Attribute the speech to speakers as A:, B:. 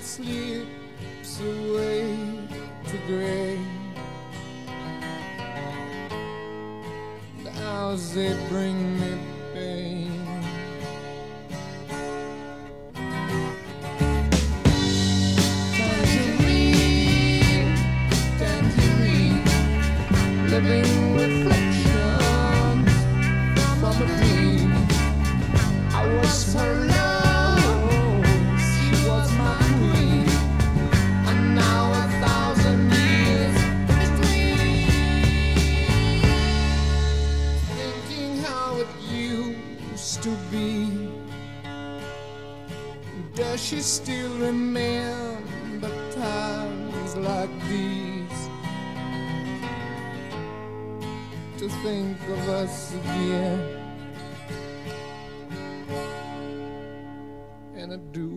A: slips away to gray. The hours they bring me pain. Tangerine, tangerine, living reflections from a dream. I was her love, she was my queen, and now 1,000 years between. Thinking how it used to be. Does she still remember times like these? To think of us again, and I do